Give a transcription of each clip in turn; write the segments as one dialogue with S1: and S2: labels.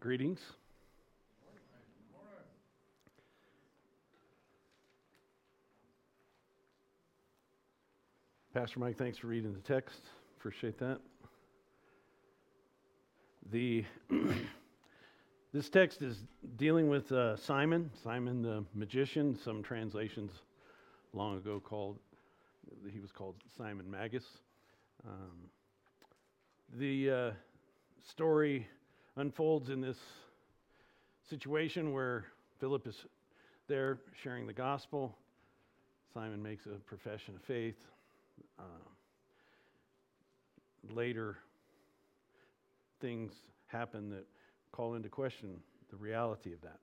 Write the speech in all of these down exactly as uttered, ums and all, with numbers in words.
S1: Greetings. Pastor Mike, thanks for reading the text. Appreciate that. The this text is dealing with uh, Simon, Simon the magician. Some translations long ago called he was called Simon Magus. Um, the uh, story unfolds in this situation where Philip is there sharing the gospel. Simon makes a profession of faith. Uh, later, things happen that call into question the reality of that.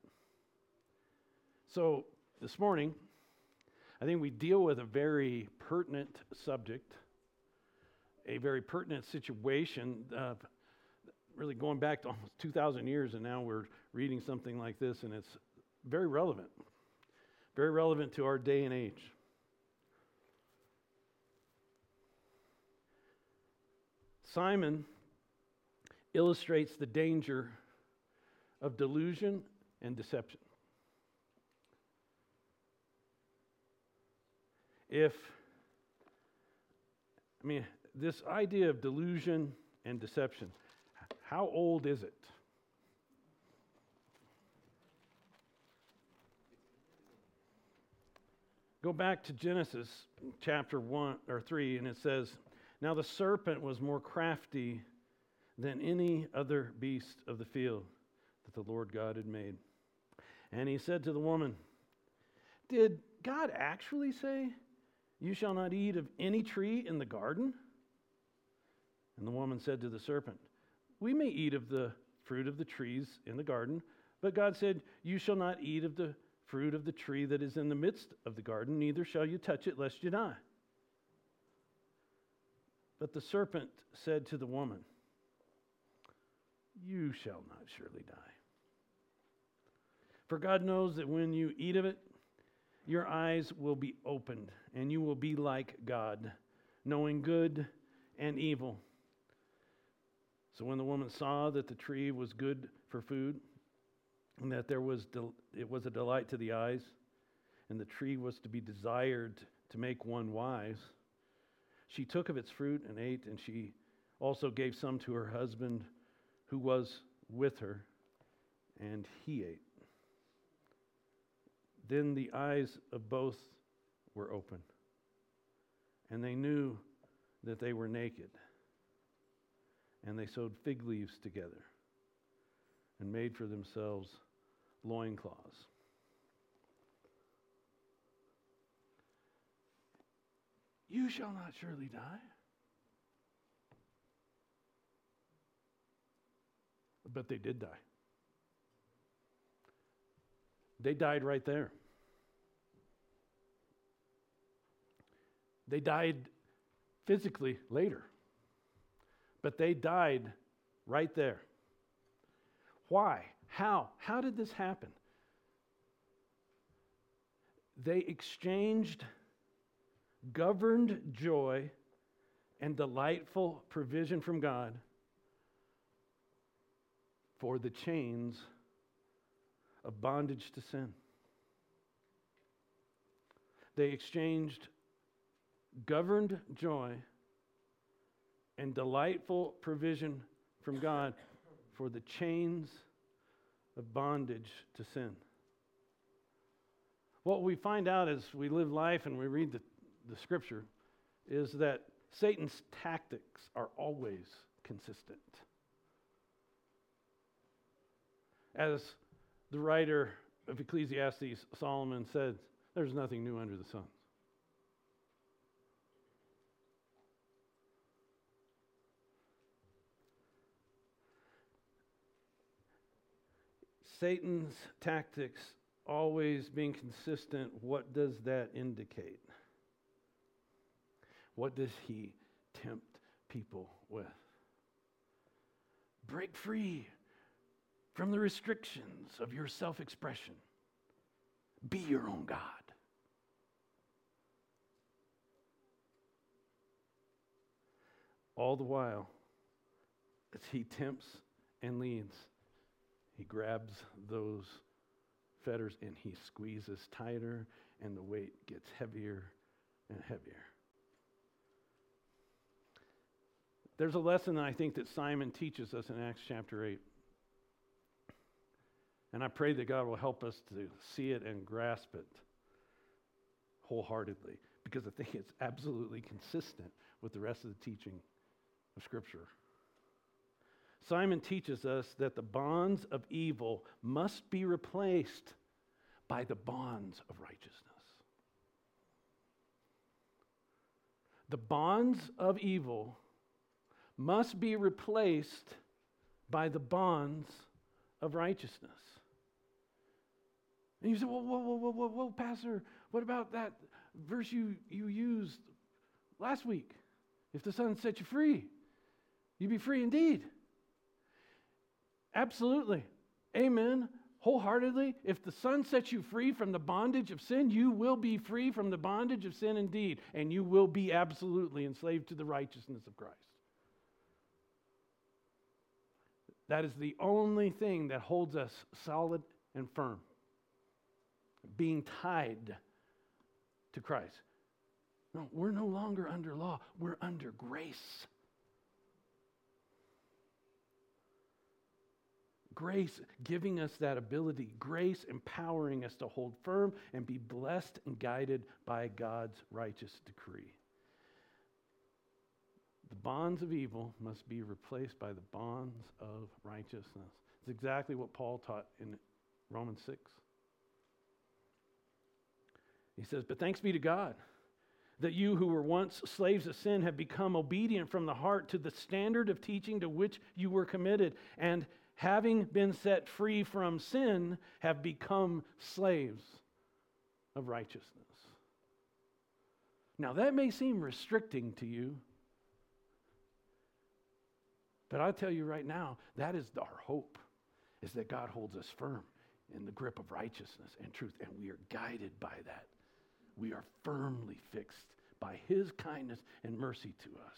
S1: So, this morning, I think we deal with a very pertinent subject, a very pertinent situation, uh, really going back to almost two thousand years, and now we're reading something like this, and it's very relevant, very relevant to our day and age. Simon illustrates the danger of delusion and deception. If, I mean, this idea of delusion and deception, how old is it? Go back to Genesis chapter one or three, and it says, "Now the serpent was more crafty than any other beast of the field that the Lord God had made. And he said to the woman, 'Did God actually say, you shall not eat of any tree in the garden?' And the woman said to the serpent, 'We may eat of the fruit of the trees in the garden, but God said, you shall not eat of the fruit of the tree that is in the midst of the garden, neither shall you touch it, lest you die.' But the serpent said to the woman, 'You shall not surely die. For God knows that when you eat of it, your eyes will be opened, and you will be like God, knowing good and evil.' So when the woman saw that the tree was good for food, and that there was del- it was a delight to the eyes, and the tree was to be desired to make one wise, she took of its fruit and ate, and she also gave some to her husband who was with her, and he ate. Then the eyes of both were open, and they knew that they were naked. And they sewed fig leaves together and made for themselves loincloths." You shall not surely die. But they did die. They died right there. They died physically later. But they died right there. Why? How? How did this happen? They exchanged governed joy and delightful provision from God for the chains of bondage to sin. They exchanged governed joy and delightful provision from God for the chains of bondage to sin. What we find out as we live life and we read the, the scripture is that Satan's tactics are always consistent. As the writer of Ecclesiastes, Solomon, said, there's nothing new under the sun. Satan's tactics always being consistent, what does that indicate? What does he tempt people with? Break free from the restrictions of your self-expression. Be your own God. All the while, as he tempts and leads, He grabs those fetters and he squeezes tighter, and the weight gets heavier and heavier. There's a lesson I think that Simon teaches us in Acts chapter eight. And I pray that God will help us to see it and grasp it wholeheartedly, because I think it's absolutely consistent with the rest of the teaching of Scripture. Simon teaches us that the bonds of evil must be replaced by the bonds of righteousness. The bonds of evil must be replaced by the bonds of righteousness. And you say, whoa, whoa, whoa, whoa, whoa, whoa, Pastor, what about that verse you, you used last week? If the Son set you free, you be free indeed. Absolutely. Amen. Wholeheartedly. If the Son sets you free from the bondage of sin, you will be free from the bondage of sin indeed. And you will be absolutely enslaved to the righteousness of Christ. That is the only thing that holds us solid and firm. Being tied to Christ. No, we're no longer under law. We're under grace. Grace giving us that ability. Grace empowering us to hold firm and be blessed and guided by God's righteous decree. The bonds of evil must be replaced by the bonds of righteousness. It's exactly what Paul taught in Romans six. He says, but thanks be to God that you who were once slaves of sin have become obedient from the heart to the standard of teaching to which you were committed, and having been set free from sin, have become slaves of righteousness. Now that may seem restricting to you, but I'll tell you right now, that is our hope, is that God holds us firm in the grip of righteousness and truth, and we are guided by that. We are firmly fixed by His kindness and mercy to us,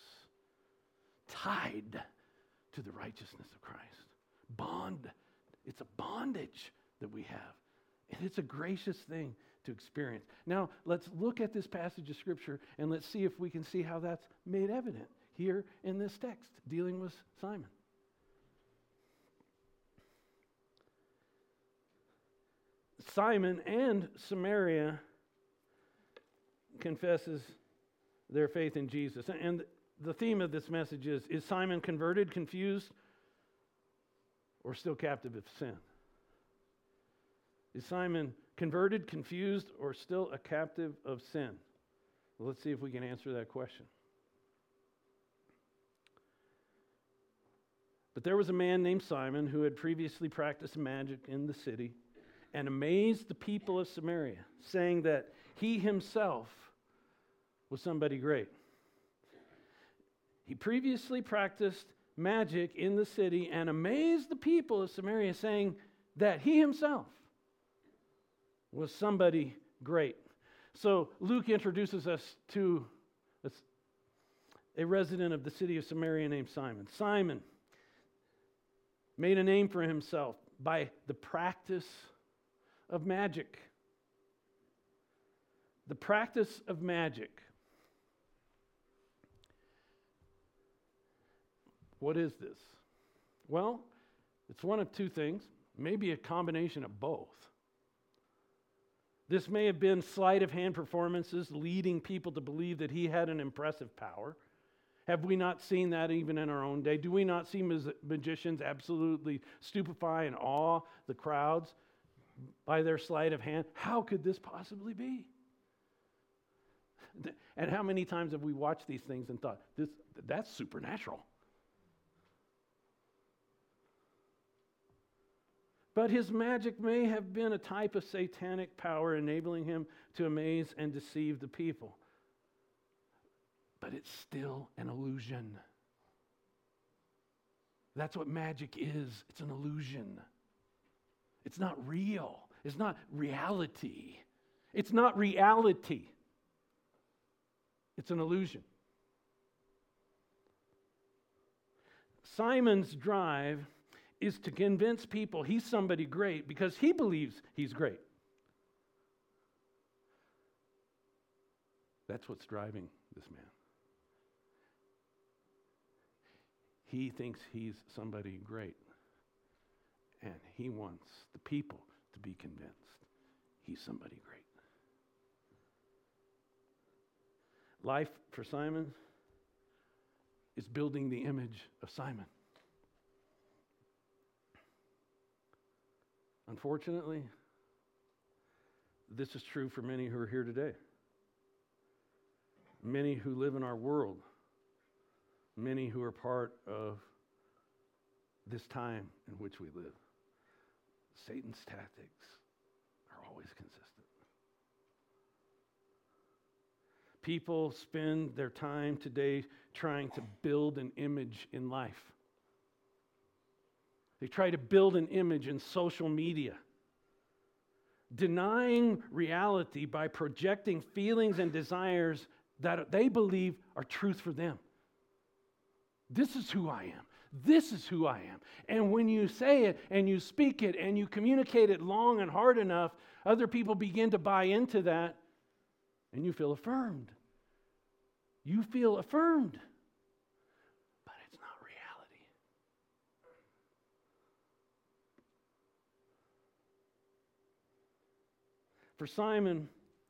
S1: tied to the righteousness of Christ. Bond, it's a bondage that we have, and it's a gracious thing to experience. Now, let's look at this passage of Scripture, and let's see if we can see how that's made evident here in this text, dealing with Simon. Simon and Samaria confesses their faith in Jesus. And the theme of this message is, is Simon converted, confused, or still captive of sin? Is Simon converted, confused, or still a captive of sin? Well, let's see if we can answer that question. But there was a man named Simon who had previously practiced magic in the city and amazed the people of Samaria, saying that he himself was somebody great. He previously practiced magic in the city and amazed the people of Samaria, saying that he himself was somebody great. So Luke introduces us to a resident of the city of Samaria named Simon. Simon made a name for himself by the practice of magic. The practice of magic. What is this? Well, it's one of two things, maybe a combination of both. This may have been sleight of hand performances leading people to believe that he had an impressive power. Have we not seen that even in our own day? Do we not see magicians absolutely stupefy and awe the crowds by their sleight of hand? How could this possibly be? And how many times have we watched these things and thought, this, that's supernatural? But his magic may have been a type of satanic power enabling him to amaze and deceive the people. But it's still an illusion. That's what magic is. It's an illusion. It's not real. It's not reality. It's not reality. It's an illusion. Simon's drive is to convince people he's somebody great because he believes he's great. That's what's driving this man. He thinks he's somebody great. And he wants the people to be convinced he's somebody great. Life for Simon is building the image of Simon. Unfortunately, this is true for many who are here today. Many who live in our world. Many who are part of this time in which we live. Satan's tactics are always consistent. People spend their time today trying to build an image in life. They try to build an image in social media, denying reality by projecting feelings and desires that they believe are truth for them. This is who I am. This is who I am. And when you say it and you speak it and you communicate it long and hard enough, other people begin to buy into that and you feel affirmed. You feel affirmed. But it's not reality. For Simon,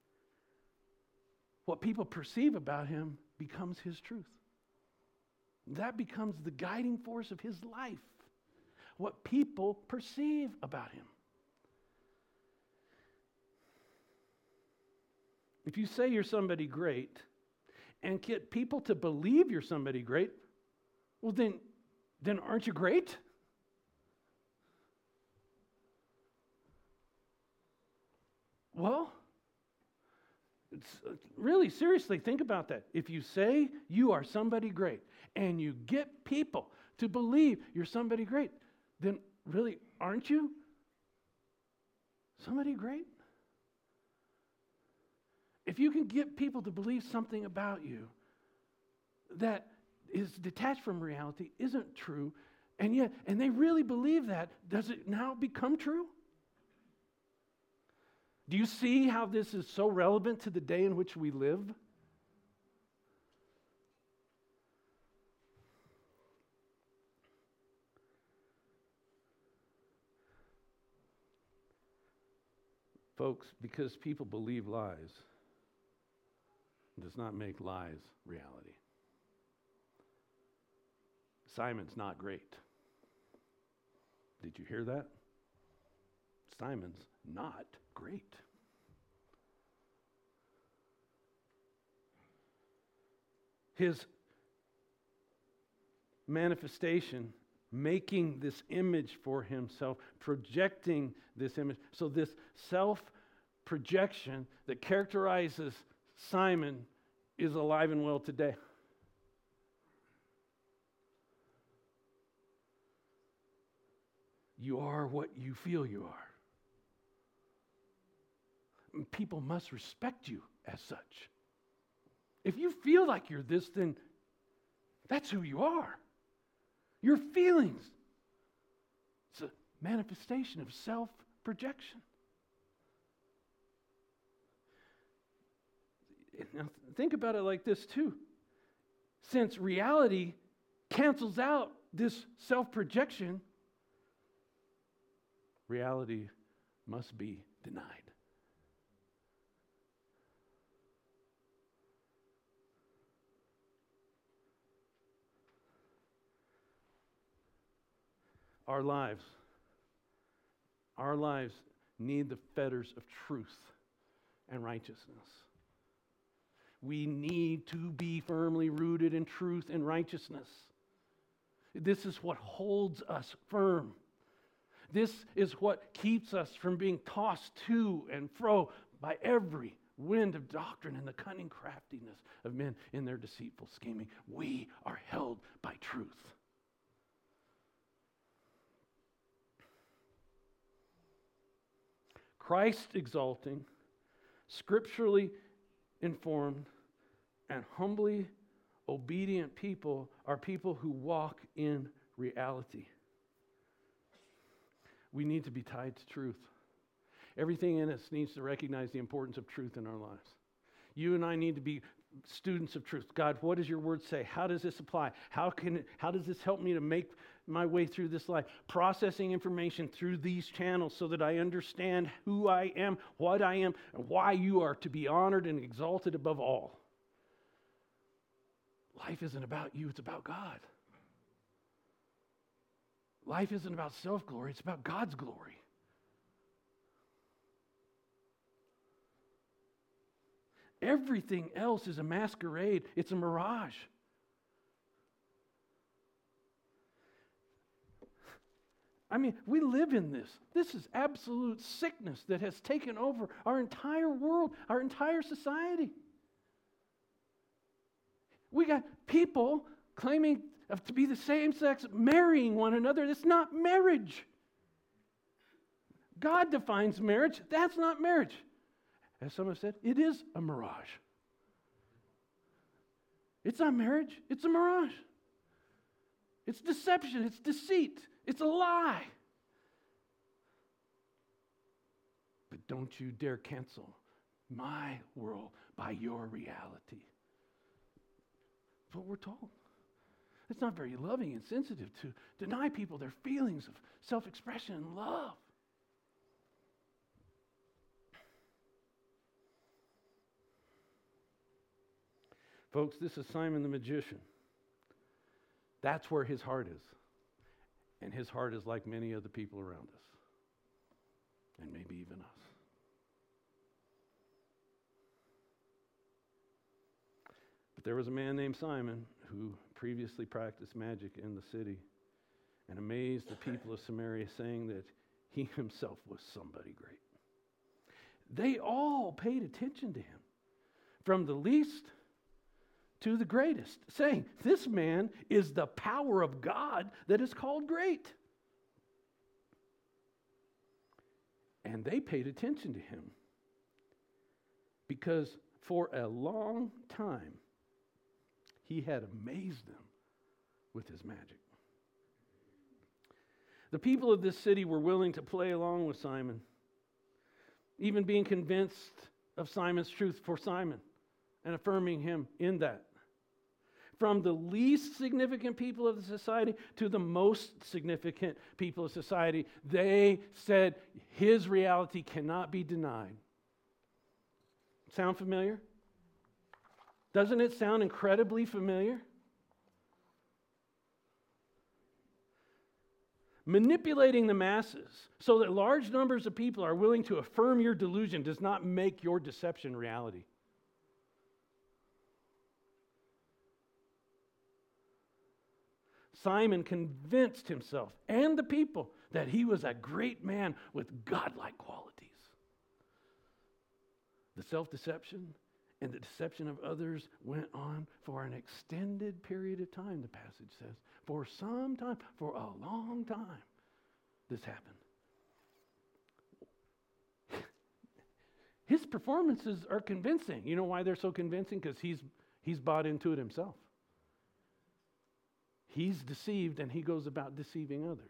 S1: what people perceive about him becomes his truth. That becomes the guiding force of his life. What people perceive about him. If you say you're somebody great and get people to believe you're somebody great, well then, then aren't you great? Well, it's, uh, really seriously think about that. If you say you are somebody great and you get people to believe you're somebody great, then really aren't you somebody great? If you can get people to believe something about you that is detached from reality, isn't true, and yet, and they really believe that, does it now become true? Do you see how this is so relevant to the day in which we live? Folks, because people believe lies does not make lies reality. Simon's not great. Did you hear that? Simon's not great. His manifestation, making this image for himself, projecting this image. So this self-projection that characterizes Simon is alive and well today. You are what you feel you are. People must respect you as such. If you feel like you're this, then that's who you are. Your feelings. It's a manifestation of self-projection. Now, think about it like this too. Since reality cancels out this self-projection, reality must be denied. Our lives, our lives need the fetters of truth and righteousness. We need to be firmly rooted in truth and righteousness. This is what holds us firm. This is what keeps us from being tossed to and fro by every wind of doctrine and the cunning craftiness of men in their deceitful scheming. We are held by truth. Christ-exalting, scripturally informed, and humbly obedient people are people who walk in reality. we need to be tied to truth. Everything in us needs to recognize the importance of truth in our lives. You and I need to be students of truth. God, what does your word say? How does this apply? How can it, how does this help me to make my way through this life? Processing information through these channels so that I understand who I am, what I am, and why you are to be honored and exalted above all. Life isn't about you, it's about God. Life isn't about self-glory, it's about God's glory. Everything else is a masquerade. It's a mirage. I mean, we live in this. This is absolute sickness that has taken over our entire world, our entire society. We got people claiming to be the same sex, marrying one another. It's not marriage. God defines marriage. That's not marriage. As some have said, it is a mirage. It's not marriage, it's a mirage. It's deception, it's deceit, it's a lie. But don't you dare cancel my world by your reality. That's what we're told. It's not very loving and sensitive to deny people their feelings of self-expression and love. Folks, this is Simon the magician. That's where his heart is. And his heart is like many of the people around us. And maybe even us. But there was a man named Simon who previously practiced magic in the city and amazed the people of Samaria, saying that he himself was somebody great. They all paid attention to him, from the least to the greatest, saying, this man is the power of God that is called great. And they paid attention to him because for a long time he had amazed them with his magic. The people of this city were willing to play along with Simon, even being convinced of Simon's truth for Simon and affirming him in that. From the least significant people of the society to the most significant people of society, they said his reality cannot be denied. Sound familiar? Doesn't it sound incredibly familiar? Manipulating the masses so that large numbers of people are willing to affirm your delusion does not make your deception reality. Simon convinced himself and the people that he was a great man with godlike qualities. The self-deception and the deception of others went on for an extended period of time, the passage says. For some time, for a long time, this happened. His performances are convincing. You know why they're so convincing? Because he's, he's bought into it himself. He's deceived and he goes about deceiving others.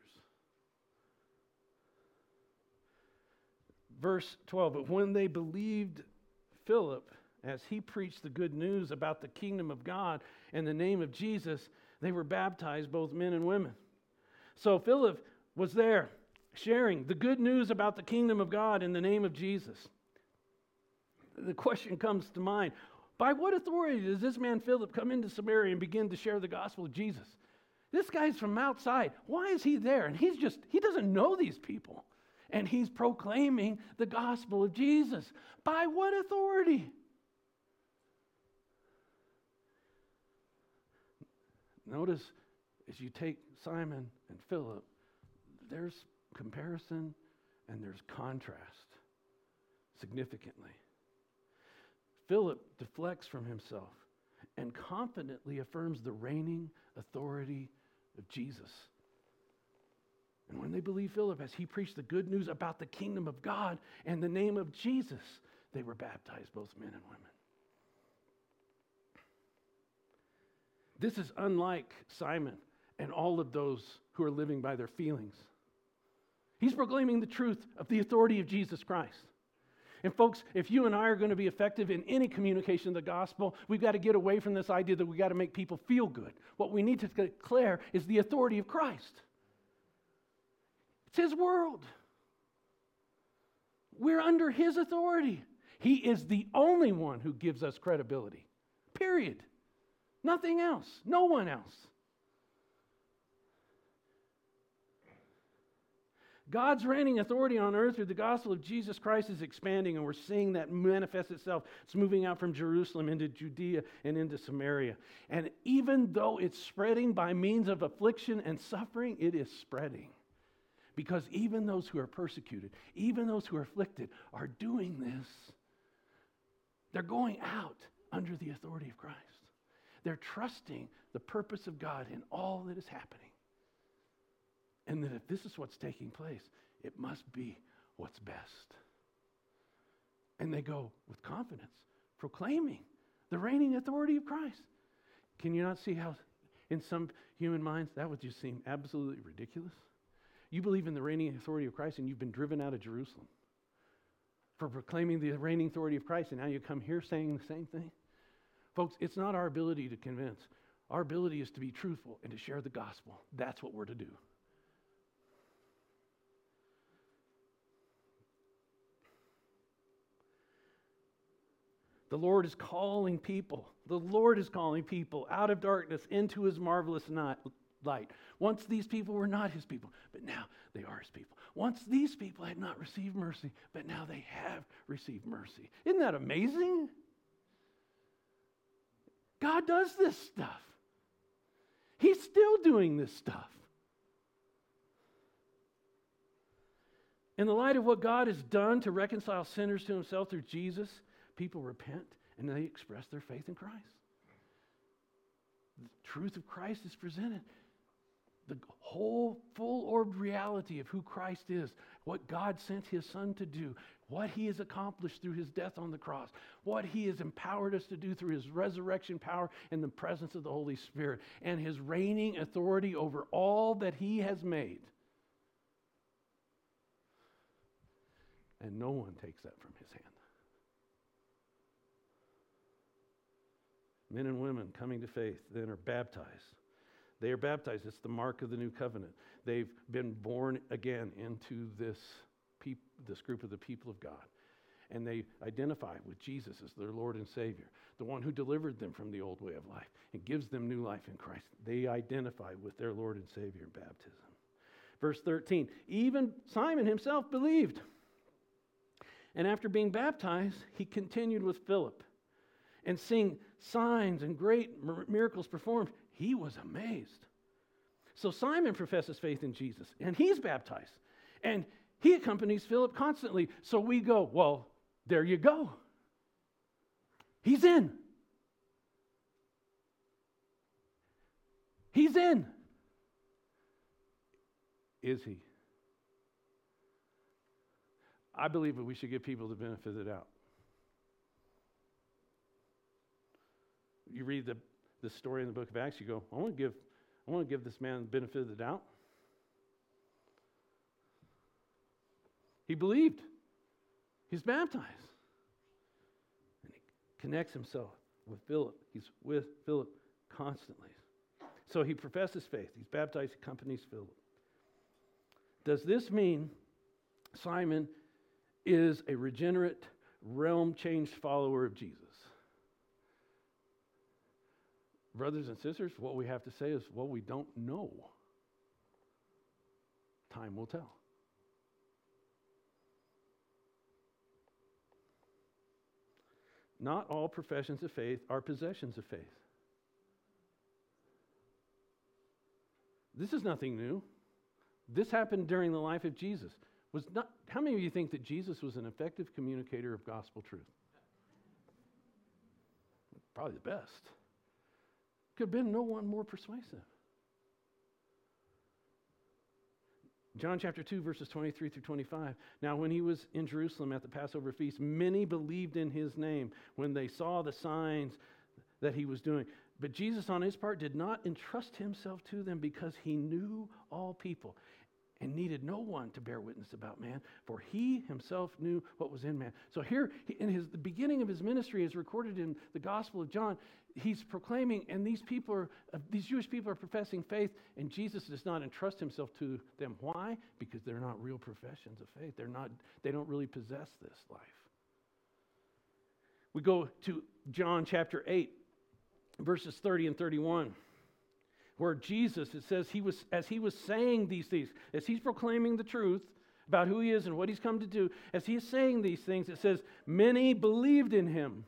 S1: Verse twelve, but when they believed Philip as he preached the good news about the kingdom of God and the name of Jesus, they were baptized, both men and women. So Philip was there sharing the good news about the kingdom of God in the name of Jesus. The question comes to mind, by what authority does this man Philip come into Samaria and begin to share the gospel of Jesus? This guy's from outside. Why is he there? And he's just, he doesn't know these people. And he's proclaiming the gospel of Jesus. By what authority? Notice, as you take Simon and Philip, there's comparison and there's contrast significantly. Philip deflects from himself and confidently affirms the reigning authority of Jesus. And when they believed Philip as he preached the good news about the kingdom of God and the name of Jesus, they were baptized, both men and women. This is unlike Simon and all of those who are living by their feelings. He's proclaiming the truth of the authority of Jesus Christ. And folks, if you and I are going to be effective in any communication of the gospel, we've got to get away from this idea that we've got to make people feel good. What we need to declare is the authority of Christ. It's His world. We're under His authority. He is the only one who gives us credibility. Period. Nothing else. No one else. God's reigning authority on earth through the gospel of Jesus Christ is expanding, and we're seeing that manifest itself. It's moving out from Jerusalem into Judea and into Samaria. And even though it's spreading by means of affliction and suffering, it is spreading. Because even those who are persecuted, even those who are afflicted, are doing this. They're going out under the authority of Christ. They're trusting the purpose of God in all that is happening. And that if this is what's taking place, it must be what's best. And they go with confidence, proclaiming the reigning authority of Christ. Can you not see how, in some human minds, that would just seem absolutely ridiculous? You believe in the reigning authority of Christ, and you've been driven out of Jerusalem for proclaiming the reigning authority of Christ, and now you come here saying the same thing? Folks, it's not our ability to convince. Our ability is to be truthful and to share the gospel. That's what we're to do. The Lord is calling people. The Lord is calling people out of darkness into His marvelous night, light. Once these people were not His people, but now they are His people. Once these people had not received mercy, but now they have received mercy. Isn't that amazing? God does this stuff. He's still doing this stuff. In the light of what God has done to reconcile sinners to Himself through Jesus, people repent and they express their faith in Christ. The truth of Christ is presented. The whole full-orbed reality of who Christ is, what God sent His Son to do, what He has accomplished through His death on the cross, what He has empowered us to do through His resurrection power in the presence of the Holy Spirit, and His reigning authority over all that He has made. And no one takes that from His hand. Men and women coming to faith then are baptized. They are baptized. It's the mark of the new covenant. They've been born again into this, peop- this group of the people of God. And they identify with Jesus as their Lord and Savior, the one who delivered them from the old way of life and gives them new life in Christ. They identify with their Lord and Savior in baptism. Verse thirteen, even Simon himself believed. And after being baptized, he continued with Philip. And seeing signs and great miracles performed, he was amazed. So Simon professes faith in Jesus, and he's baptized. And he accompanies Philip constantly. So we go, well, there you go. He's in. He's in. Is he? I believe that we should give people the benefit of the doubt. You read the, the story in the book of Acts, you go, I want to give, I want to give this man the benefit of the doubt. He believed. He's baptized. And he connects himself with Philip. He's with Philip constantly. So he professes faith. He's baptized, accompanies Philip. Does this mean Simon is a regenerate, realm-changed follower of Jesus? Brothers and sisters, what we have to say is, well, we don't know. Time will tell. Not all professions of faith are possessions of faith. This is nothing new. This happened during the life of Jesus. Was not, how many of you think that Jesus was an effective communicator of gospel truth? Probably the best. Could have been no one more persuasive. John chapter two, verses twenty-three through twenty-five. Now, when he was in Jerusalem at the Passover feast, many believed in his name when they saw the signs that he was doing. But Jesus, on his part, did not entrust himself to them because he knew all people. and needed no one to bear witness about man, for he himself knew what was in man. So here, in his the beginning of his ministry, is recorded in the Gospel of John. He's proclaiming, and these people are, uh, these Jewish people are professing faith, and Jesus does not entrust himself to them. Why? Because they're not real professions of faith. They're not. They don't really possess this life. We go to John chapter eight, verses thirty and thirty-one. Where Jesus, it says, he was as he was saying these things, as he's proclaiming the truth about who he is and what he's come to do, as he is saying these things, it says, many believed in him.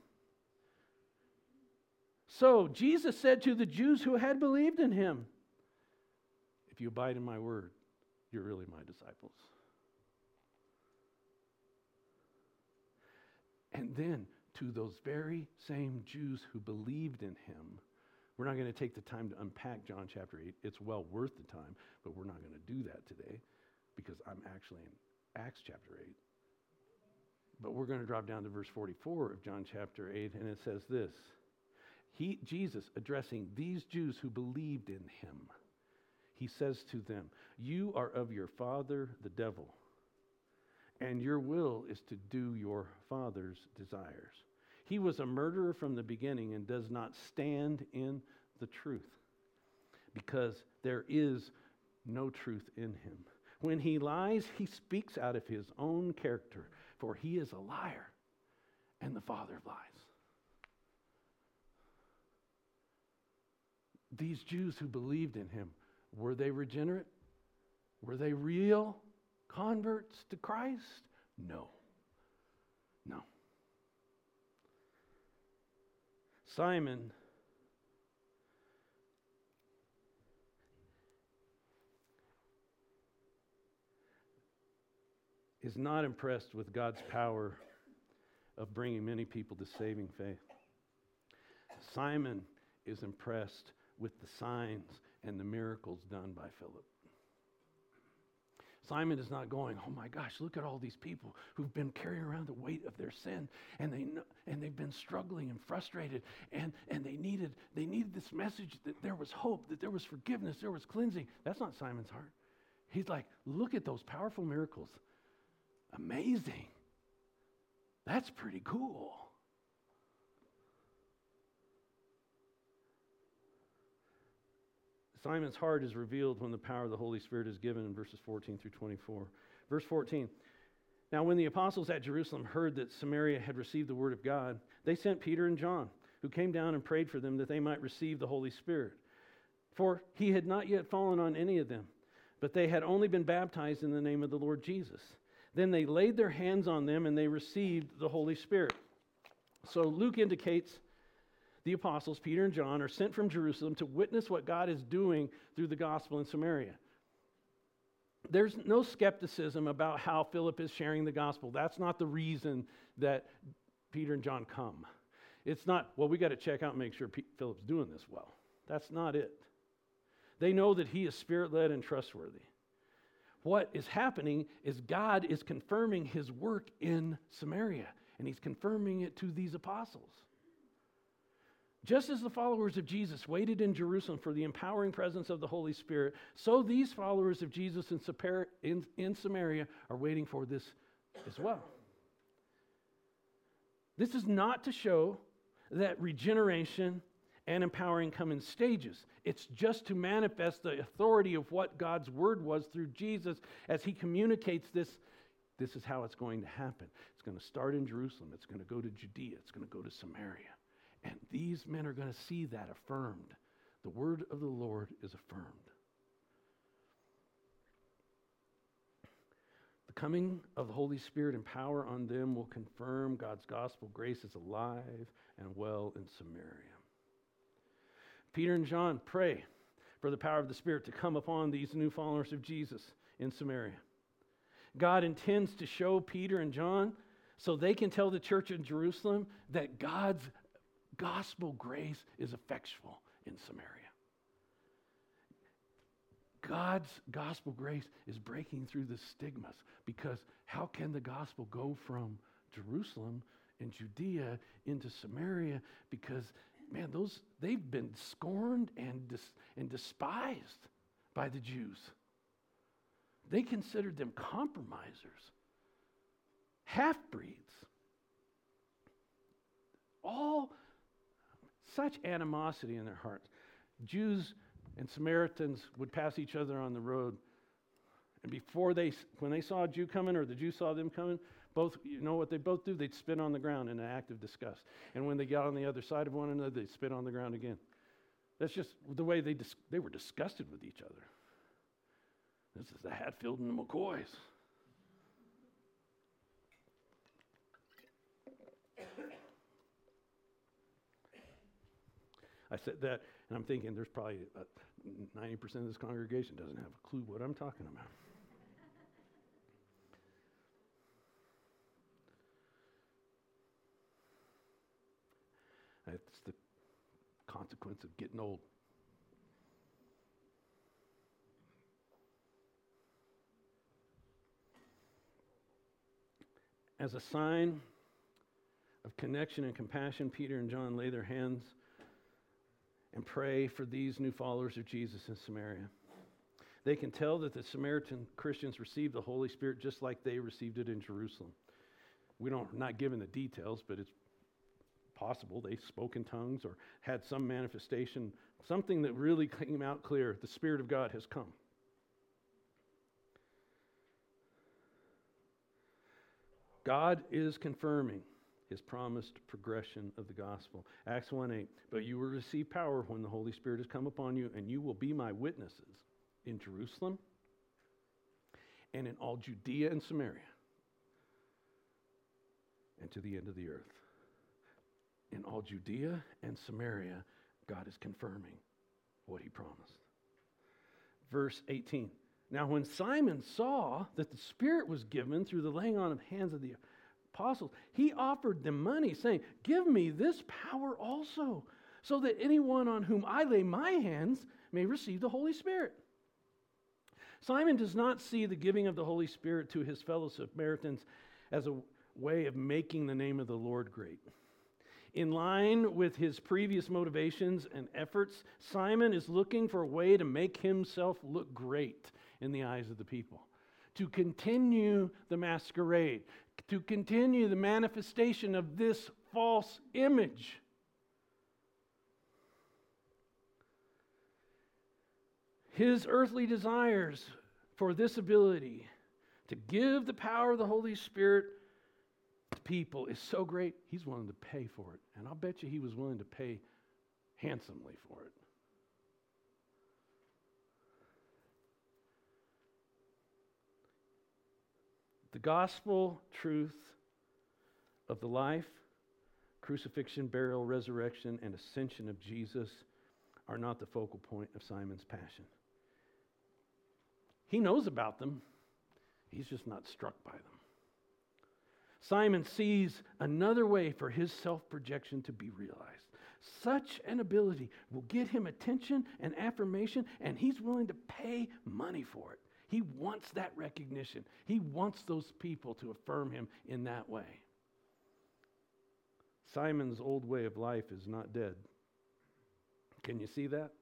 S1: So Jesus said to the Jews who had believed in him, if you abide in my word, you're really my disciples. And then to those very same Jews who believed in him, we're not going to take the time to unpack John chapter eight. It's well worth the time, but we're not going to do that today because I'm actually in Acts chapter eight. But we're going to drop down to verse forty-four of John chapter eight, and it says this. He, Jesus, addressing these Jews who believed in him, he says to them, you are of your father, the devil, and your will is to do your father's desires. He was a murderer from the beginning and does not stand in the truth because there is no truth in him. When he lies, he speaks out of his own character, for he is a liar and the father of lies. These Jews who believed in him, were they regenerate? Were they real converts to Christ? No. No. Simon is not impressed with God's power of bringing many people to saving faith. Simon is impressed with the signs and the miracles done by Philip. Simon is not going, oh my gosh, look at all these people who've been carrying around the weight of their sin, and they know, and they've been struggling and frustrated, and, and they needed they needed this message that there was hope, that there was forgiveness, there was cleansing. That's not Simon's heart. He's like, look at those powerful miracles. Amazing. That's pretty cool. Simon's heart is revealed when the power of the Holy Spirit is given in verses fourteen through twenty-four. Verse fourteen, now when the apostles at Jerusalem heard that Samaria had received the word of God, they sent Peter and John, who came down and prayed for them that they might receive the Holy Spirit. For he had not yet fallen on any of them, but they had only been baptized in the name of the Lord Jesus. Then they laid their hands on them and they received the Holy Spirit. So Luke indicates the apostles, Peter and John, are sent from Jerusalem to witness what God is doing through the gospel in Samaria. There's no skepticism about how Philip is sharing the gospel. That's not the reason that Peter and John come. It's not, well, we got to check out and make sure P- Philip's doing this well. That's not it. They know that he is spirit-led and trustworthy. What is happening is God is confirming his work in Samaria, and he's confirming it to these apostles. Just as the followers of Jesus waited in Jerusalem for the empowering presence of the Holy Spirit, so these followers of Jesus in, Sapar- in, in Samaria are waiting for this as well. This is not to show that regeneration and empowering come in stages. It's just to manifest the authority of what God's word was through Jesus as he communicates this. This is how it's going to happen. It's going to start in Jerusalem. It's going to go to Judea. It's going to go to Samaria. And these men are going to see that affirmed. The word of the Lord is affirmed. The coming of the Holy Spirit and power on them will confirm God's gospel grace is alive and well in Samaria. Peter and John pray for the power of the Spirit to come upon these new followers of Jesus in Samaria. God intends to show Peter and John so they can tell the church in Jerusalem that God's gospel grace is effectual in Samaria. God's gospel grace is breaking through the stigmas, because how can the gospel go from Jerusalem and Judea into Samaria? Because, man, those they've been scorned and dis, and despised by the Jews. They considered them compromisers, half-breeds. All such animosity in their hearts. Jews and Samaritans would pass each other on the road. And before they, when they saw a Jew coming or the Jew saw them coming, both, you know what they both do? They'd spit on the ground in an act of disgust. And when they got on the other side of one another, they'd spit on the ground again. That's just the way they dis- they were disgusted with each other. This is the Hatfield and the McCoys. I said that, and I'm thinking there's probably uh, ninety percent of this congregation doesn't have a clue what I'm talking about. That's the consequence of getting old. As a sign of connection and compassion, Peter and John lay their hands and pray for these new followers of Jesus in Samaria. They can tell that the Samaritan Christians received the Holy Spirit just like they received it in Jerusalem. We don't, we're not given the details, but it's possible they spoke in tongues or had some manifestation, something that really came out clear. The Spirit of God has come. God is confirming his promised progression of the gospel. Acts one eight, but you will receive power when the Holy Spirit has come upon you, and you will be my witnesses in Jerusalem and in all Judea and Samaria and to the end of the earth. In all Judea and Samaria, God is confirming what he promised. Verse eighteen, now when Simon saw that the Spirit was given through the laying on of hands of the apostles, he offered them money, saying, give me this power also, so that anyone on whom I lay my hands may receive the Holy Spirit. Simon does not see the giving of the Holy Spirit to his fellow Samaritans as a way of making the name of the Lord great. In line with his previous motivations and efforts, Simon is looking for a way to make himself look great in the eyes of the people, to continue the masquerade, to continue the manifestation of this false image. His earthly desires for this ability to give the power of the Holy Spirit to people is so great, he's willing to pay for it. And I'll bet you he was willing to pay handsomely for it. The gospel truth of the life, crucifixion, burial, resurrection, and ascension of Jesus are not the focal point of Simon's passion. He knows about them. He's just not struck by them. Simon sees another way for his self-projection to be realized. Such an ability will get him attention and affirmation, and he's willing to pay money for it. He wants that recognition. He wants those people to affirm him in that way. Simon's old way of life is not dead. Can you see that?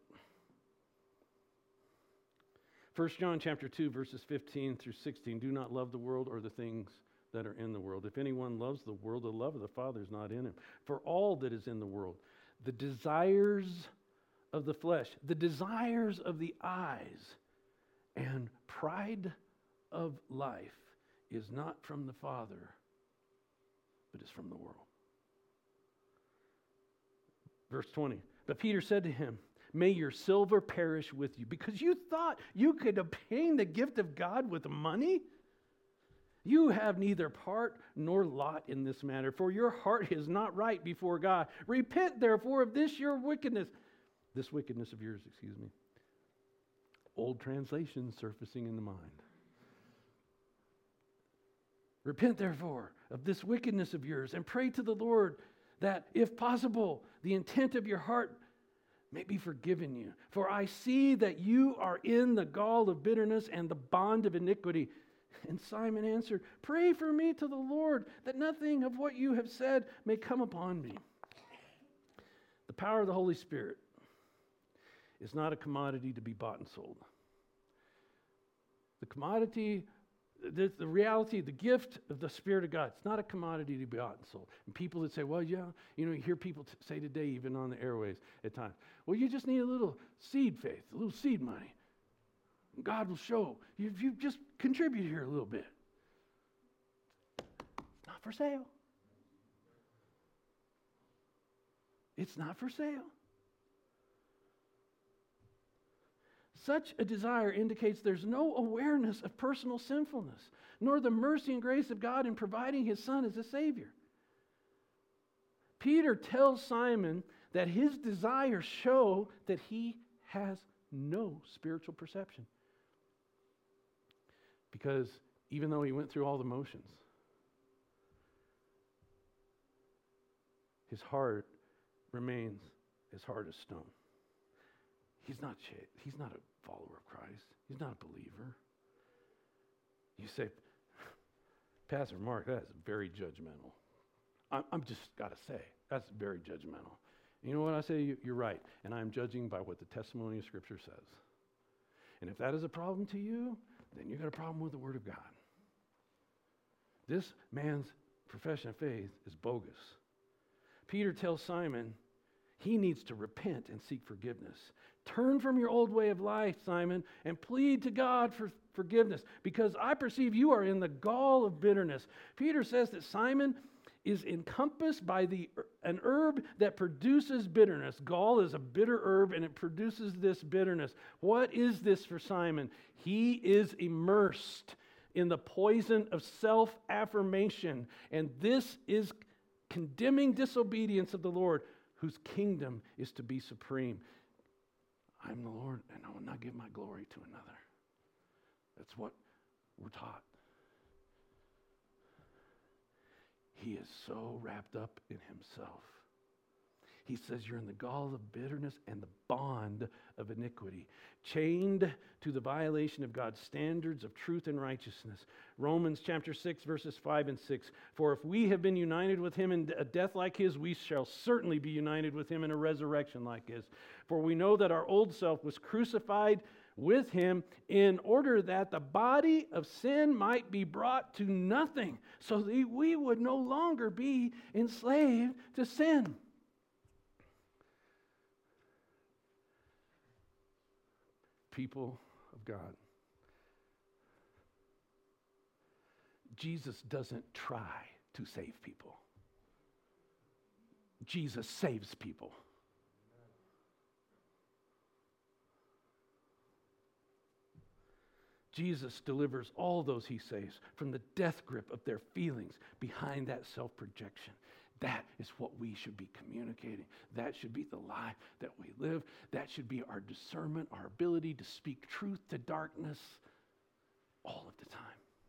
S1: First John chapter two, verses fifteen through sixteen. Do not love the world or the things that are in the world. If anyone loves the world, the love of the Father is not in him. For all that is in the world, the desires of the flesh, the desires of the eyes, and pride of life is not from the Father, but is from the world. Verse twenty, but Peter said to him, may your silver perish with you, because you thought you could obtain the gift of God with money? You have neither part nor lot in this matter, for your heart is not right before God. Repent, therefore, of this your wickedness. This wickedness of yours, excuse me. Old translation surfacing in the mind. Repent, therefore, of this wickedness of yours, and pray to the Lord that, if possible, the intent of your heart may be forgiven you. For I see that you are in the gall of bitterness and the bond of iniquity. And Simon answered, pray for me to the Lord, that nothing of what you have said may come upon me. The power of the Holy Spirit is not a commodity to be bought and sold. The commodity, the, the reality, the gift of the Spirit of God. It's not a commodity to be bought and sold. And people that say, well, yeah, you know, you hear people t- say today, even on the airways at times, well, you just need a little seed faith, a little seed money. God will show. If you just contribute here a little bit. It's not for sale. It's not for sale. Such a desire indicates there's no awareness of personal sinfulness, nor the mercy and grace of God in providing his Son as a Savior. Peter tells Simon that his desires show that he has no spiritual perception. Because even though he went through all the motions, his heart remains as hard as stone. He's not he's not a follower of Christ. He's not a believer. You say, Pastor Mark, that is very judgmental. I'm, I'm just got to say, that's very judgmental. You know what I say? You're right. And I'm judging by what the testimony of Scripture says. And if that is a problem to you, then you got a problem with the Word of God. This man's profession of faith is bogus. Peter tells Simon he needs to repent and seek forgiveness. Turn from your old way of life, Simon, and plead to God for forgiveness, because I perceive you are in the gall of bitterness. Peter says that Simon is encompassed by the an herb that produces bitterness. Gall is a bitter herb, and it produces this bitterness. What is this for Simon? He is immersed in the poison of self-affirmation, and this is condemning disobedience of the Lord, whose kingdom is to be supreme. I'm the Lord, and I will not give my glory to another. That's what we're taught. He is so wrapped up in himself. He says you're in the gall of bitterness and the bond of iniquity, chained to the violation of God's standards of truth and righteousness. Romans chapter six, verses five and six. For if we have been united with him in a death like his, we shall certainly be united with him in a resurrection like his. For we know that our old self was crucified with him in order that the body of sin might be brought to nothing, so that we would no longer be enslaved to sin. People of God, Jesus doesn't try to save people. Jesus saves people. Jesus delivers all those he saves from the death grip of their feelings behind that self-projection. That is what we should be communicating. That should be the life that we live. That should be our discernment, our ability to speak truth to darkness all of the time.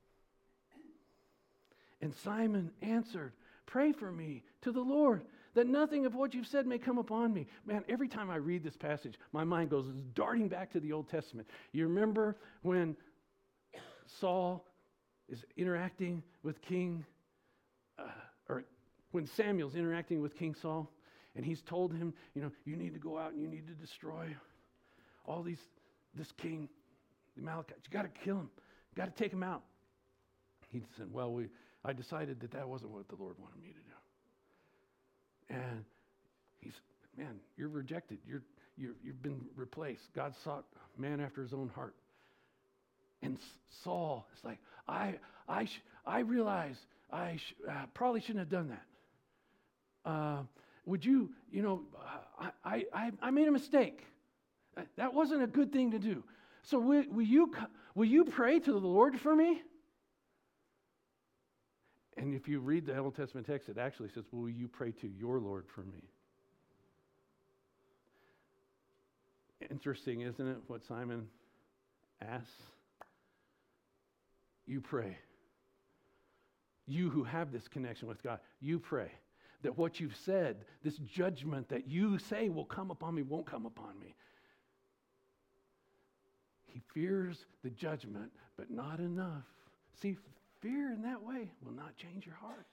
S1: And Simon answered, pray for me to the Lord, that nothing of what you've said may come upon me. Man, every time I read this passage, my mind goes darting back to the Old Testament. You remember when Saul is interacting with King, uh, or when Samuel's interacting with King Saul, and he's told him, you know, you need to go out and you need to destroy all these, this king, the Amalekites. You got to kill him. You got to take him out. He said, well, we, I decided that that wasn't what the Lord wanted me to do. And he's, man, you're rejected. You're, you're, you've been replaced. God sought a man after his own heart. And Saul is like, I, I, sh- I realize I sh- uh, probably shouldn't have done that. Uh, would you, you know, uh, I, I, I made a mistake. That wasn't a good thing to do. So will, will you, will you pray to the Lord for me? And if you read the Old Testament text, it actually says, will you pray to your Lord for me? Interesting, isn't it, what Simon asks? You pray. You who have this connection with God, you pray that what you've said, this judgment that you say will come upon me, won't come upon me. He fears the judgment, but not enough. See, fear in that way will not change your heart.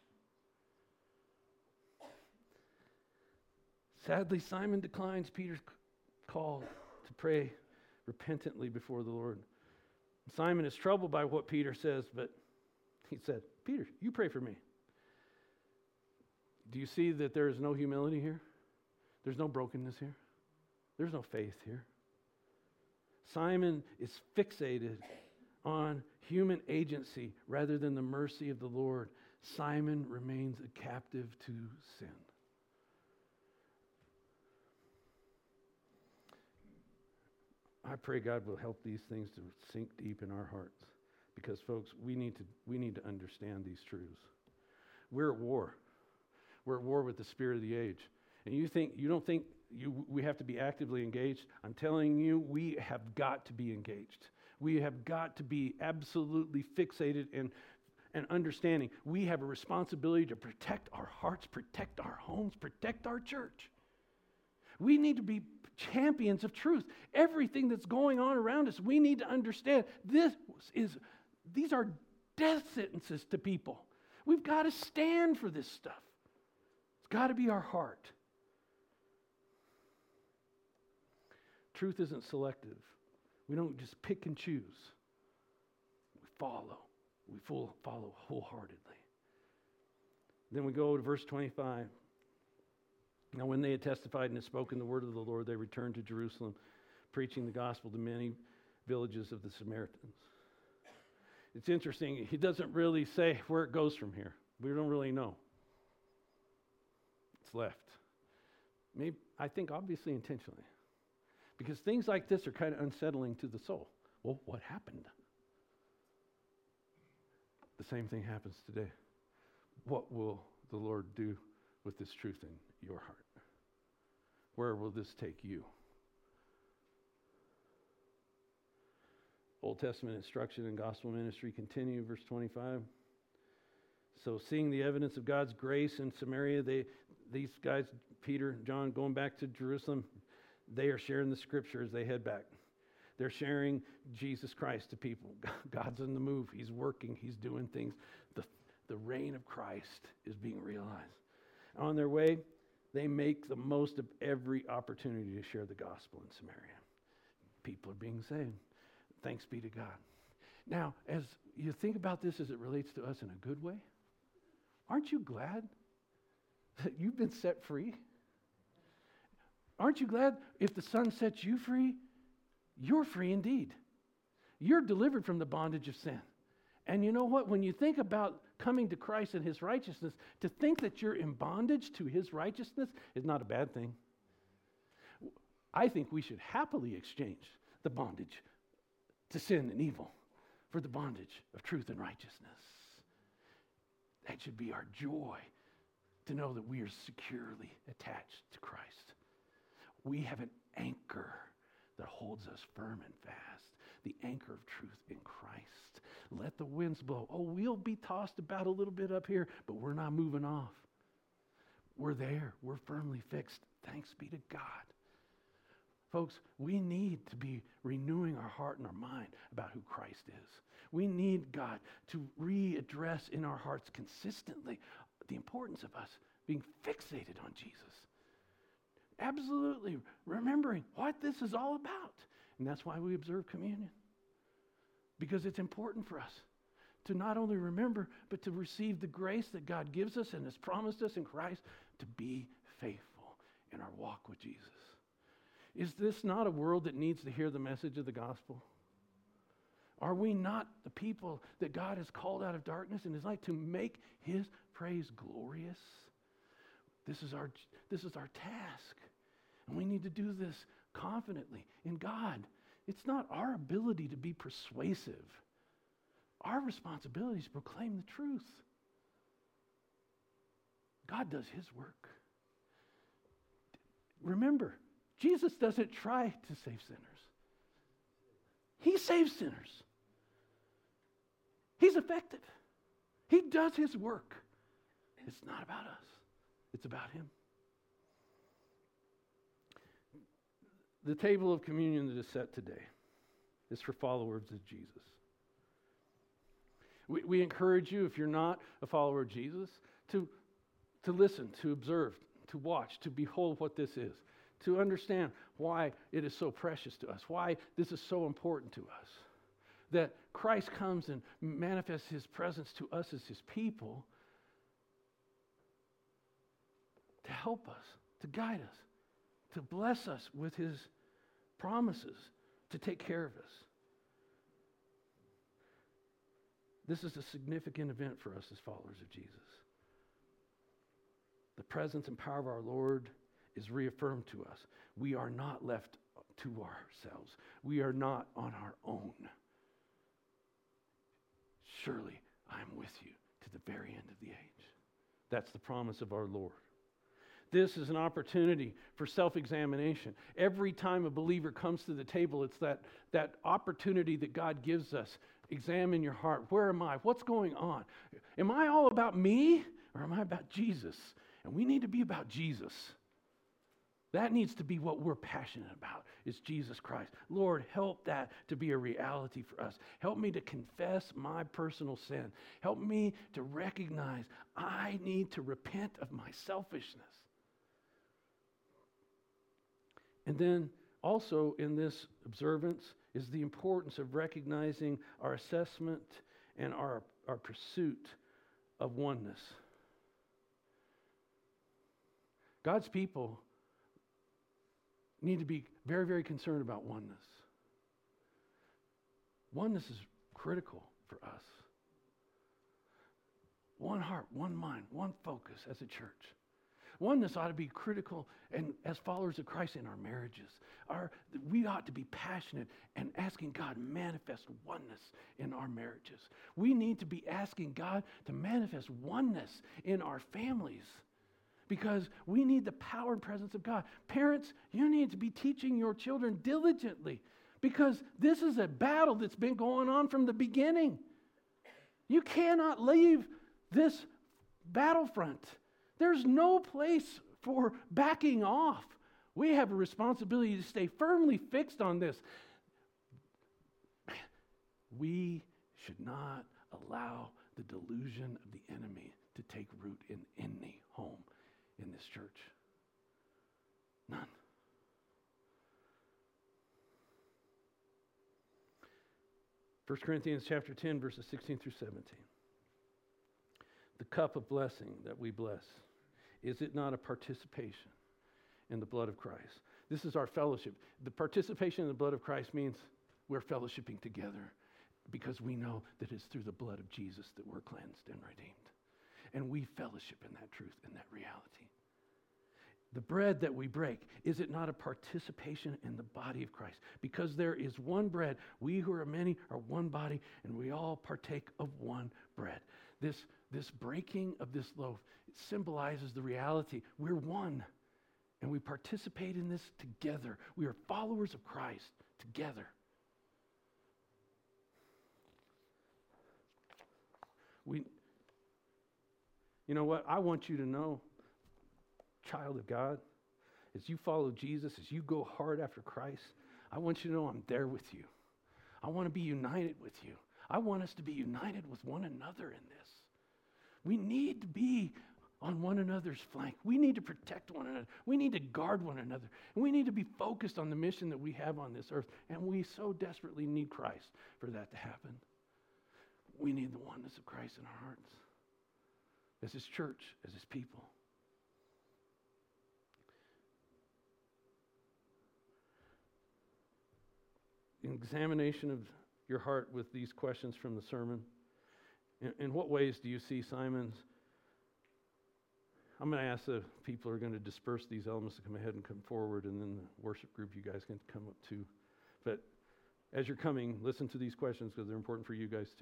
S1: Sadly, Simon declines Peter's call to pray repentantly before the Lord. Simon is troubled by what Peter says, but he said, Peter, you pray for me. Do you see that there is no humility here? There's no brokenness here. There's no faith here. Simon is fixated on human agency rather than the mercy of the Lord. Simon remains a captive to sin. I pray God will help these things to sink deep in our hearts. Because, folks, we need to we need to understand these truths. We're at war. We're at war with the spirit of the age. And you think you don't think you we have to be actively engaged? I'm telling you, we have got to be engaged. We have got to be absolutely fixated and and understanding. We have a responsibility to protect our hearts, protect our homes, protect our church. We need to be champions of truth. Everything that's going on around us, we need to understand this is these are death sentences to people. We've got to stand for this stuff. It's got to be our heart. Truth isn't selective. We don't just pick and choose. We follow. We full, follow wholeheartedly. Then we go to verse twenty-five. Now when they had testified and had spoken the word of the Lord, they returned to Jerusalem, preaching the gospel to many villages of the Samaritans. It's interesting, he doesn't really say where it goes from here. We don't really know. It's left. Maybe, I think obviously intentionally. Because things like this are kind of unsettling to the soul. Well, what happened? The same thing happens today. What will the Lord do with this truth in your heart? Where will this take you? Old Testament instruction and gospel ministry continue, verse twenty-five. So seeing the evidence of God's grace in Samaria, they, these guys, Peter, John, going back to Jerusalem, they are sharing the scripture as they head back. They're sharing Jesus Christ to people. God's in the move. He's working. He's doing things. The, the reign of Christ is being realized. On their way, they make the most of every opportunity to share the gospel in Samaria. People are being saved. Thanks be to God. Now, as you think about this as it relates to us in a good way, aren't you glad that you've been set free? Aren't you glad if the Son sets you free, you're free indeed. You're delivered from the bondage of sin. And you know what? When you think about coming to Christ and his righteousness, to think that you're in bondage to his righteousness is not a bad thing. I think we should happily exchange the bondage to sin and evil for the bondage of truth and righteousness. That should be our joy to know that we are securely attached to Christ. We have an anchor that holds us firm and fast, the anchor of truth in Christ. Let the winds blow. Oh, we'll be tossed about a little bit up here, but we're not moving off. We're there. We're firmly fixed. Thanks be to God. Folks, we need to be renewing our heart and our mind about who Christ is. We need God to readdress in our hearts consistently the importance of us being fixated on Jesus. Absolutely remembering what this is all about. And that's why we observe communion. Because it's important for us to not only remember, but to receive the grace that God gives us and has promised us in Christ to be faithful in our walk with Jesus. Is this not a world that needs to hear the message of the gospel? Are we not the people that God has called out of darkness and is like to make his praise glorious? This is our, this is our task. And we need to do this confidently in God. It's not our ability to be persuasive. Our responsibility is to proclaim the truth. God does his work. Remember, Jesus doesn't try to save sinners. He saves sinners. He's effective. He does his work. It's not about us. It's about him. The table of communion that is set today is for followers of Jesus. We, we encourage you, if you're not a follower of Jesus, to, to listen, to observe, to watch, to behold what this is, to understand why it is so precious to us, why this is so important to us. that Christ comes and manifests his presence to us as his people to help us, to guide us, to bless us with his promises, to take care of us. This is a significant event for us as followers of Jesus. The presence and power of our Lord is reaffirmed to us. We are not left to ourselves. We are not on our own. Surely I am with you to the very end of the age. That's the promise of our Lord. This is an opportunity for self-examination. Every time a believer comes to the table, it's that, that opportunity that God gives us. Examine your heart. Where am I? What's going on? Am I all about me or am I about Jesus? And we need to be about Jesus. That needs to be what we're passionate about, is Jesus Christ. Lord, help that to be a reality for us. Help me to confess my personal sin. Help me to recognize I need to repent of my selfishness. And then also in this observance is the importance of recognizing our assessment and our, our pursuit of oneness. God's people need to be very, very concerned about oneness. Oneness is critical for us. One heart, one mind, one focus as a church. Oneness ought to be critical, and as followers of Christ in our marriages, our, we ought to be passionate and asking God to manifest oneness in our marriages. We need to be asking God to manifest oneness in our families because we need the power and presence of God. Parents, you need to be teaching your children diligently because this is a battle that's been going on from the beginning. You cannot leave this battlefront. There's no place for backing off. We have a responsibility to stay firmly fixed on this. We should not allow the delusion of the enemy to take root in any home in this church. None. First Corinthians chapter ten, verses sixteen through seventeen. The cup of blessing that we bless, is it not a participation in the blood of Christ? This is our fellowship. The participation in the blood of Christ means we're fellowshipping together because we know that it's through the blood of Jesus that we're cleansed and redeemed. And we fellowship in that truth, in that reality. The bread that we break, is it not a participation in the body of Christ? Because there is one bread. We who are many are one body, and we all partake of one bread. This, this breaking of this loaf, it symbolizes the reality. We're one, and we participate in this together. We are followers of Christ together. We, you know what? I want you to know, child of God, as you follow Jesus, as you go hard after Christ, I want you to know I'm there with you. I want to be united with you. I want us to be united with one another in this. We need to be on one another's flank. We need to protect one another. We need to guard one another. And we need to be focused on the mission that we have on this earth. And we so desperately need Christ for that to happen. We need the oneness of Christ in our hearts. As his church, as his people. An examination of your heart with these questions from the sermon. In, in what ways do you see Simon's? I'm going to ask the people who are going to disperse these elements to come ahead and come forward, and then the worship group, you guys can come up too. But as you're coming, listen to these questions because they're important for you guys too.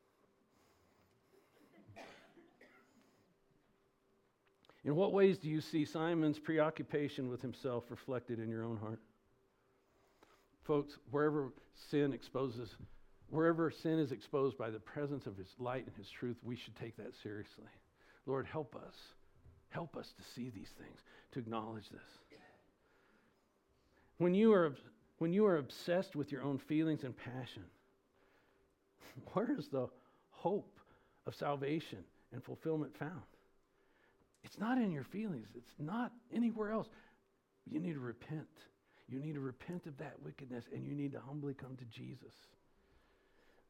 S1: In what ways do you see Simon's preoccupation with himself reflected in your own heart? Folks, wherever sin exposes, wherever sin is exposed by the presence of his light and his truth, we should take that seriously. Lord, help us. Help us to see these things, to acknowledge this. When you are, when you are obsessed with your own feelings and passion, where is the hope of salvation and fulfillment found? It's not in your feelings. It's not anywhere else. You need to repent. You need to repent of that wickedness, and you need to humbly come to Jesus.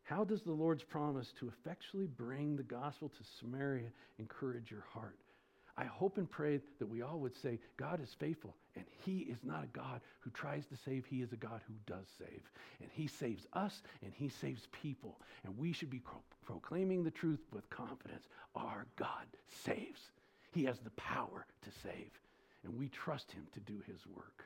S1: How does the Lord's promise to effectually bring the gospel to Samaria encourage your heart? I hope and pray that we all would say, God is faithful, and he is not a God who tries to save. He is a God who does save. And he saves us, and he saves people. And we should be pro- proclaiming the truth with confidence. Our God saves. He has the power to save, and we trust him to do his work.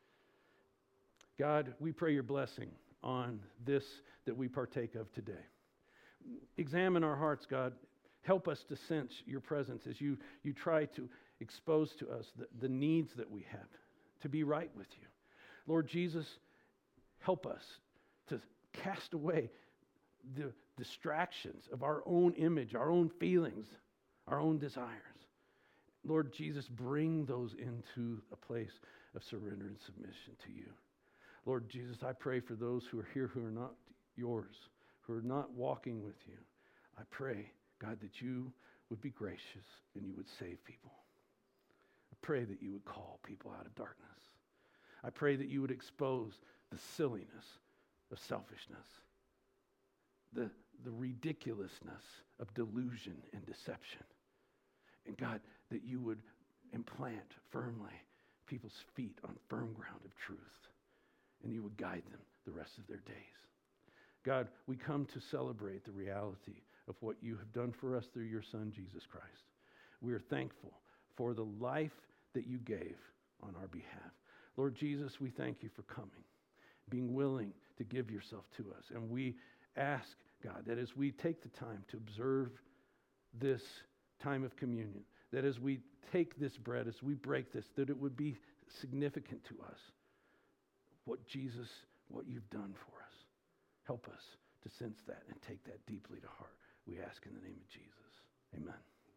S1: God, we pray your blessing on this that we partake of today. Examine our hearts, God. Help us to sense your presence as you, you try to expose to us the, the needs that we have to be right with you. Lord Jesus, help us to cast away the distractions of our own image, our own feelings, our own desires. Lord Jesus, bring those into a place of surrender and submission to you. Lord Jesus, I pray for those who are here who are not yours, who are not walking with you. I pray, God, that you would be gracious and you would save people. I pray that you would call people out of darkness. I pray that you would expose the silliness of selfishness, the, the ridiculousness of delusion and deception. And God, that you would implant firmly people's feet on firm ground of truth, and you would guide them the rest of their days. God, we come to celebrate the reality of what you have done for us through your Son, Jesus Christ. We are thankful for the life that you gave on our behalf. Lord Jesus, we thank you for coming, being willing to give yourself to us. And we ask, God, that as we take the time to observe this time of communion, that as we take this bread, as we break this, that it would be significant to us what Jesus, what you've done for us. Help us to sense that and take that deeply to heart. We ask in the name of Jesus. Amen.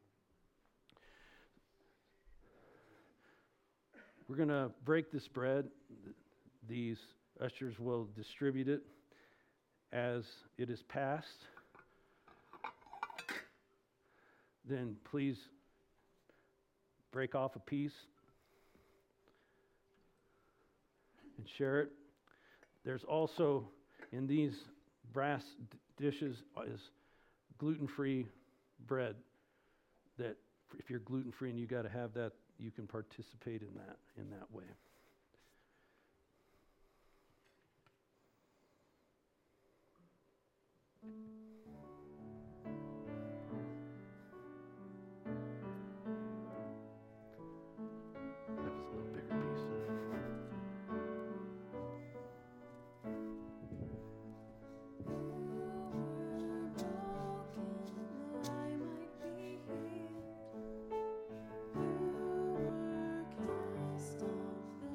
S1: We're going to break this bread. These ushers will distribute it as it is passed. Then please break off a piece and share it. There's also in these brass d- dishes is gluten-free bread that if you're gluten-free and you got to have that, you can participate in that in that way. That was a little bigger piece.
S2: You were cast off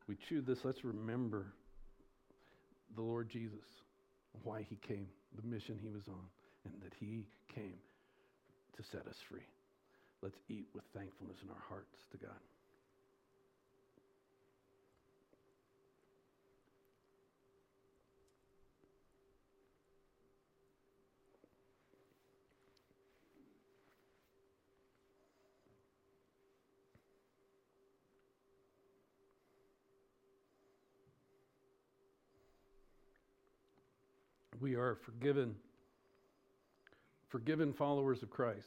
S1: we chew this, let's remember the Lord Jesus, why he came, the mission he was on, and that he came to set us free. Let's eat with thankfulness in our hearts to God. We are forgiven, forgiven followers of Christ.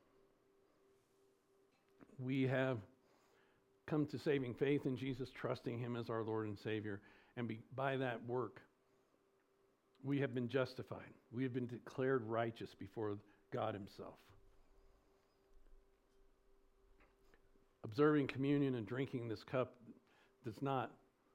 S1: We have come to saving faith in Jesus, trusting him as our Lord and Savior. And be, by that work, we have been justified. We have been declared righteous before God himself. Observing communion and drinking this cup does not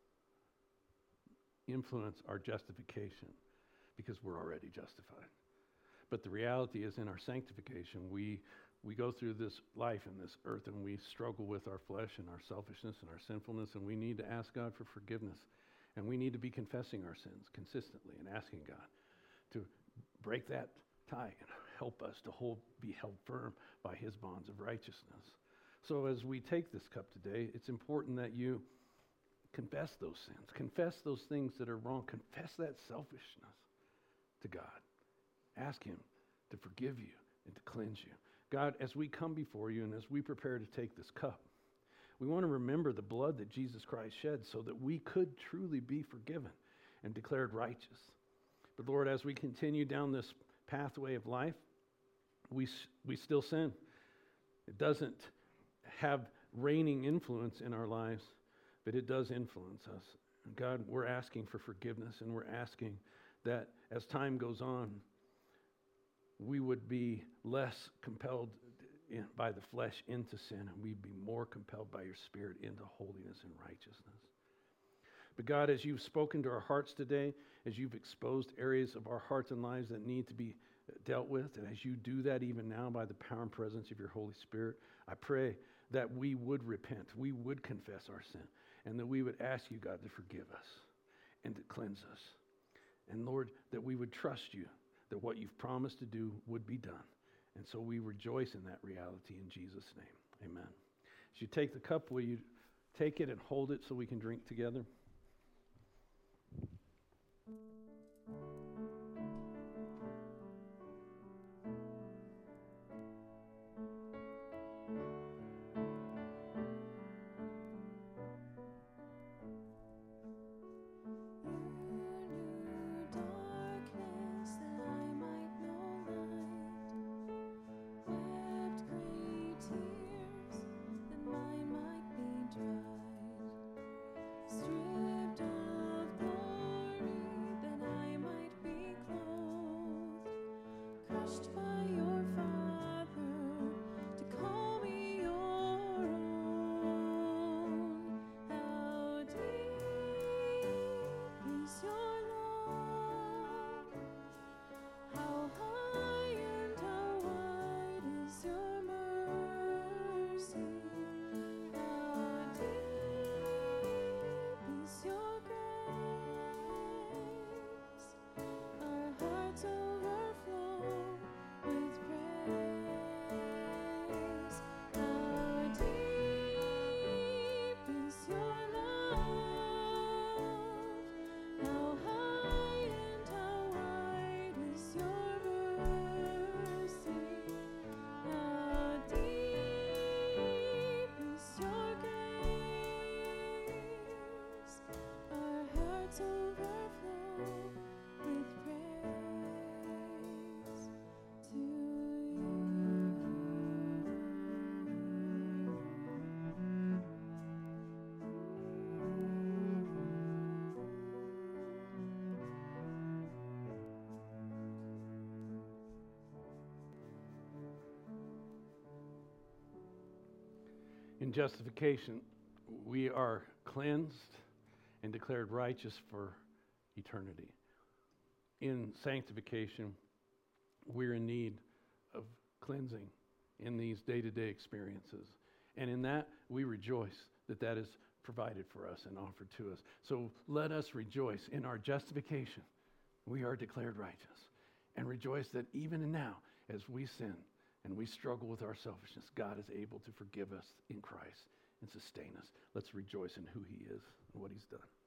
S1: influence our justification, because we're already justified. But the reality is, in our sanctification, we we go through this life in this earth, and we struggle with our flesh and our selfishness and our sinfulness, and we need to ask God for forgiveness. And we need to be confessing our sins consistently and asking God to break that tie and help us to hold, be held firm by his bonds of righteousness. So as we take this cup today, it's important that you confess those sins, confess those things that are wrong, confess that selfishness to God. Ask him to forgive you and to cleanse you. God, as we come before you and as we prepare to take this cup, we want to remember the blood that Jesus Christ shed so that we could truly be forgiven and declared righteous. But Lord, as we continue down this pathway of life, we we still sin. It doesn't have reigning influence in our lives, but it does influence us. And God, we're asking for forgiveness, and we're asking that as time goes on, we would be less compelled in, by the flesh into sin, and we'd be more compelled by your Spirit into holiness and righteousness. But God, as you've spoken to our hearts today, as you've exposed areas of our hearts and lives that need to be dealt with, and as you do that even now by the power and presence of your Holy Spirit, I pray that we would repent, we would confess our sin, and that we would ask you, God, to forgive us and to cleanse us. And Lord, that we would trust you, that what you've promised to do would be done. And so we rejoice in that reality in Jesus' name. Amen. As you take the cup, will you take it and hold it so we can drink together? In justification, we are cleansed and declared righteous for eternity. In sanctification, we're in need of cleansing in these day-to-day experiences. And in that, we rejoice that that is provided for us and offered to us. So let us rejoice in our justification. We are declared righteous. And rejoice that even now, as we sin and we struggle with our selfishness, God is able to forgive us in Christ and sustain us. Let's rejoice in who he is and what he's done.